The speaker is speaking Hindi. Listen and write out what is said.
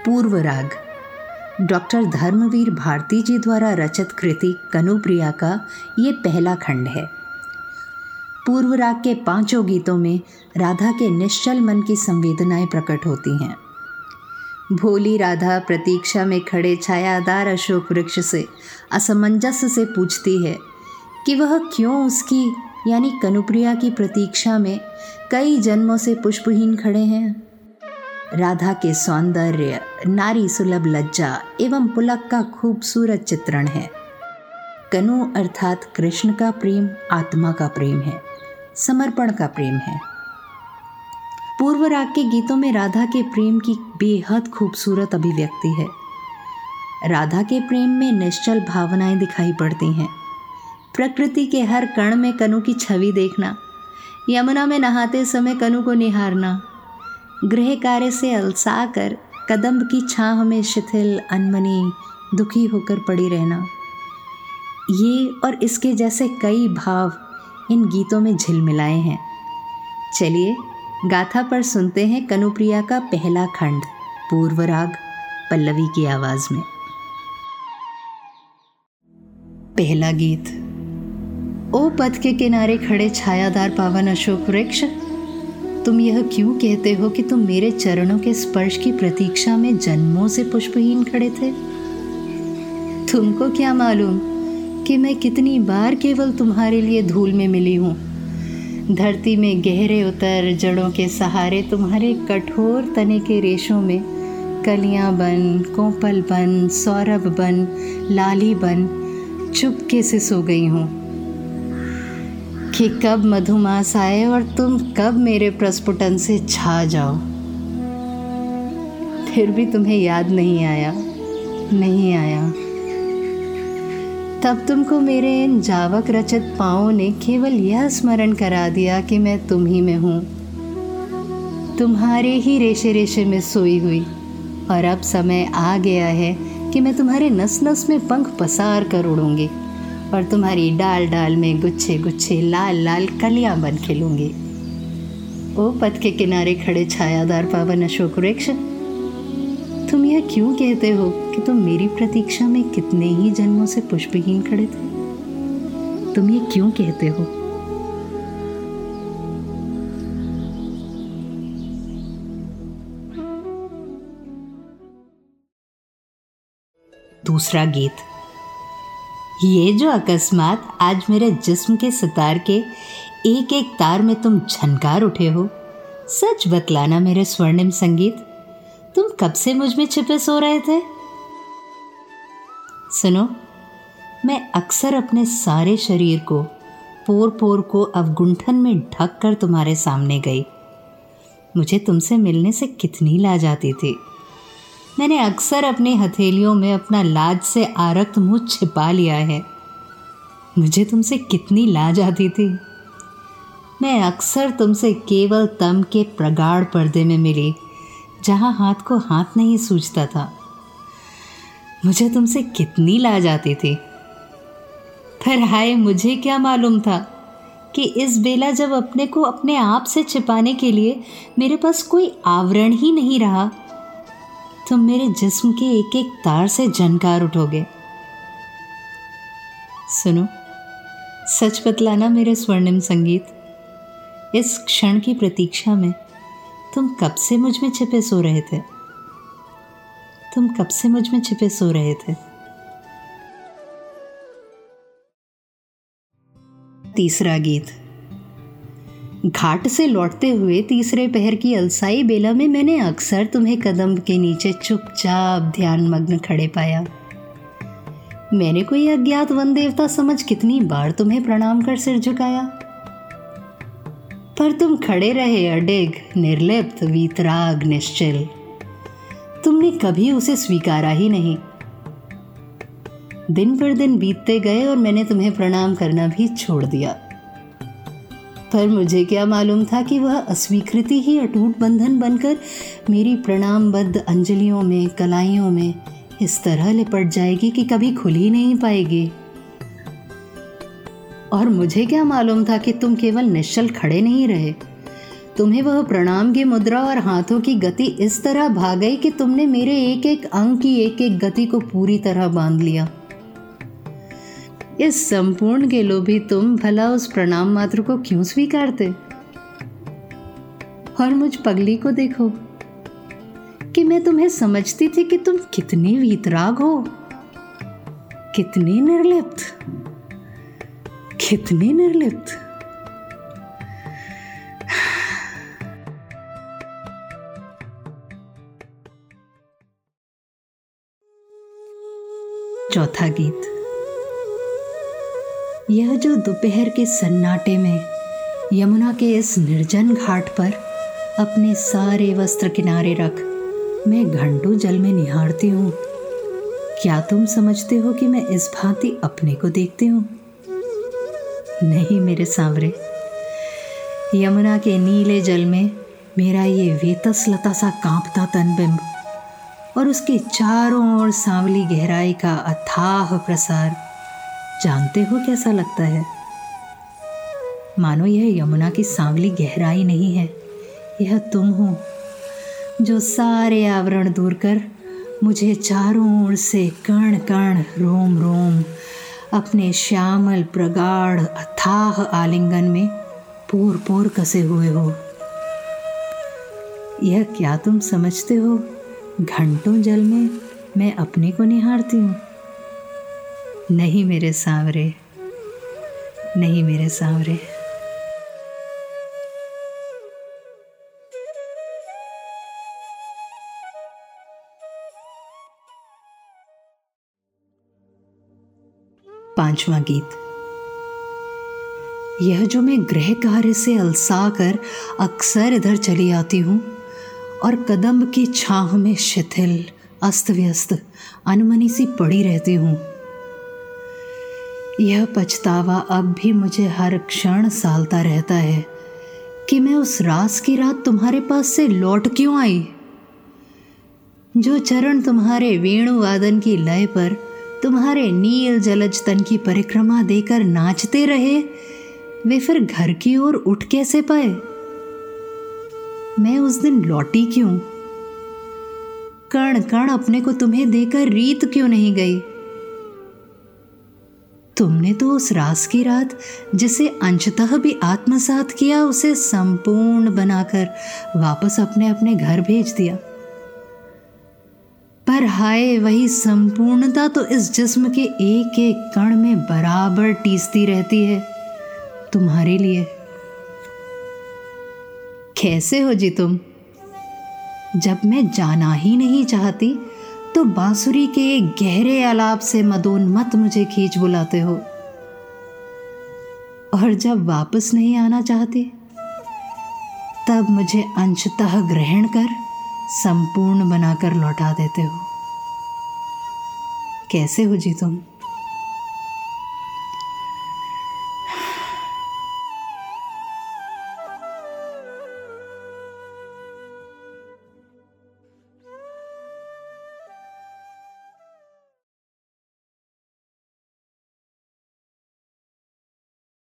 पूर्व राग डॉक्टर धर्मवीर भारती जी द्वारा रचित कृति कनुप्रिया का ये पहला खंड है। पूर्व राग के 5 गीतों में राधा के निश्चल मन की संवेदनाएं प्रकट होती हैं। भोली राधा प्रतीक्षा में खड़े छायादार अशोक वृक्ष से असमंजस से पूछती है कि वह क्यों उसकी यानी कनुप्रिया की प्रतीक्षा में कई जन्मों से पुष्पहीन खड़े हैं। राधा के सौंदर्य, नारी सुलभ लज्जा एवं पुलक का खूबसूरत चित्रण है। कनु अर्थात कृष्ण का प्रेम आत्मा का प्रेम है, समर्पण का प्रेम है। पूर्व राग के गीतों में राधा के प्रेम की बेहद खूबसूरत अभिव्यक्ति है। राधा के प्रेम में निश्चल भावनाएं दिखाई पड़ती हैं। प्रकृति के हर कण में कनु की छवि देखना, यमुना में नहाते समय कनु को निहारना, गृह कार्य से अलसा कर कदम्ब की छांव में शिथिल अनमनी दुखी होकर पड़ी रहना, ये और इसके जैसे कई भाव इन गीतों में झिलमिलाए हैं। चलिए गाथा पर सुनते हैं कनुप्रिया का पहला खंड पूर्व राग पल्लवी की आवाज में। पहला गीत। ओ पथ के किनारे खड़े छायादार पावन अशोक वृक्ष, तुम यह क्यों कहते हो कि तुम मेरे चरणों के स्पर्श की प्रतीक्षा में जन्मों से पुष्पहीन खड़े थे? तुमको क्या मालूम कि मैं कितनी बार केवल तुम्हारे लिए धूल में मिली हूँ। धरती में गहरे उतर जड़ों के सहारे तुम्हारे कठोर तने के रेशों में कलियां बन, कोपल बन, सौरभ बन, लाली बन चुपके से सो गई हूँ कि कब मधुमास आए और तुम कब मेरे प्रस्फुटन से छा जाओ। फिर भी तुम्हें याद नहीं आया। तब तुमको मेरे इन जावक रचित पाँवों ने केवल यह स्मरण करा दिया कि मैं तुम ही में हूँ, तुम्हारे ही रेशे रेशे में सोई हुई। और अब समय आ गया है कि मैं तुम्हारे नस नस में पंख पसार कर उड़ूंगी और तुम्हारी डाल डाल में गुच्छे गुच्छे लाल लाल कलियां बन खिलूंगी। ओ पथ के किनारे खड़े छायादार पावन अशोक वृक्ष, तुम यह क्यों कहते हो कि तुम मेरी प्रतीक्षा में कितने ही जन्मों से पुष्पहीन खड़े थे? तुम ये क्यों कहते हो? दूसरा गीत। ये जो अकस्मात आज मेरे जिस्म के सितार के एक एक तार में तुम झनकार उठे हो, सच बतलाना मेरे स्वर्णिम संगीत, तुम कब से मुझ में छिपे सो रहे थे? सुनो, मैं अक्सर अपने सारे शरीर को पोर पोर को अवगुंठन में ढक कर तुम्हारे सामने गई। मुझे तुमसे मिलने से कितनी लाज आती थी। मैंने अक्सर अपनी हथेलियों में अपना लाज से आरक्त मुंह छिपा लिया है। मुझे तुमसे कितनी लाज आती थी। मैं अक्सर तुमसे केवल तम के प्रगाढ़ पर्दे में मिली, जहां हाथ को हाथ नहीं सूझता था। मुझे तुमसे कितनी लाज आती थी। पर हाय, मुझे क्या मालूम था कि इस बेला जब अपने को अपने आप से छिपाने के लिए मेरे पास कोई आवरण ही नहीं रहा, तुम मेरे जिस्म के एक एक तार से झनकार उठोगे। सुनो, सच बतलाना मेरे स्वर्णिम संगीत, इस क्षण की प्रतीक्षा में तुम कब से मुझ में छिपे सो रहे थे? तीसरा गीत। घाट से लौटते हुए तीसरे पहर की अलसाई बेला में मैंने अक्सर तुम्हें कदम के नीचे चुपचाप ध्यान मग्न खड़े पाया। मैंने कोई अज्ञात वन देवता समझ कितनी बार तुम्हें प्रणाम कर सिर झुकाया, पर तुम खड़े रहे अडिग, निर्लिप्त, वीतराग, निश्चल। तुमने कभी उसे स्वीकारा ही नहीं। दिन पर दिन बीतते गए और मैंने तुम्हें प्रणाम करना भी छोड़ दिया। पर मुझे क्या मालूम था कि वह अस्वीकृति ही अटूट बंधन बनकर मेरी प्रणामबद्ध अंजलियों में, कलाइयों में इस तरह लिपट जाएगी कि कभी खुल ही नहीं पाएगी। और मुझे क्या मालूम था कि तुम केवल निश्चल खड़े नहीं रहे, तुम्हें वह प्रणाम की मुद्रा और हाथों की गति इस तरह भा गई कि तुमने मेरे एक एक अंग की एक एक गति को पूरी तरह बांध लिया। इस संपूर्ण के लोभी तुम भला उस प्रणाम मात्र को क्यों स्वीकारते? और मुझ पगली को देखो कि मैं तुम्हें समझती थी कि तुम कितनी वीतराग हो, कितनी निर्लिप्त, कितनी निर्लिप्त। चौथा गीत। यह जो दोपहर के सन्नाटे में यमुना के इस निर्जन घाट पर अपने सारे वस्त्र किनारे रख मैं घंटों जल में निहारती हूँ, क्या तुम समझते हो कि मैं इस भांति अपने को देखती हूँ? नहीं मेरे सांवरे, यमुना के नीले जल में मेरा ये वेतसलता सा कांपता तनबिंब और उसके चारों ओर सांवली गहराई का अथाह प्रसार जानते हो कैसा लगता है? मानो यह यमुना की सांवली गहराई नहीं है, यह तुम हो जो सारे आवरण दूर कर मुझे चारों ओर से कण कण रोम रोम अपने श्यामल प्रगाढ़ अथाह आलिंगन में पोर पोर कसे हुए हो। यह क्या तुम समझते हो घंटों जल में मैं अपने को निहारती हूँ? नहीं मेरे सांवरे, नहीं मेरे सांवरे। पांचवां गीत। यह जो मैं गृह कार्य से अलसा कर अक्सर इधर चली आती हूँ और कदम की छाह में शिथिल अस्त व्यस्त अनमनी सी पड़ी रहती हूँ, यह पछतावा अब भी मुझे हर क्षण सालता रहता है कि मैं उस रास की रात तुम्हारे पास से लौट क्यों आई। जो चरण तुम्हारे वेणु वादन की लय पर तुम्हारे नील जलज तन की परिक्रमा देकर नाचते रहे, वे फिर घर की ओर उठ कैसे पाए? मैं उस दिन लौटी क्यों? कण कण अपने को तुम्हें देकर रीत क्यों नहीं गई? तुमने तो उस रास की रात जिसे अंशतः भी आत्मसात किया, उसे संपूर्ण बनाकर वापस अपने अपने घर भेज दिया। पर हाय, वही संपूर्णता तो इस जिस्म के एक एक कण में बराबर टीसती रहती है तुम्हारे लिए। कैसे हो जी तुम? जब मैं जाना ही नहीं चाहती तो बांसुरी के एक गहरे आलाप से मदोन्मत्त मुझे खींच बुलाते हो, और जब वापस नहीं आना चाहते तब मुझे अंशतः ग्रहण कर संपूर्ण बनाकर लौटा देते हो। कैसे हो जी तुम?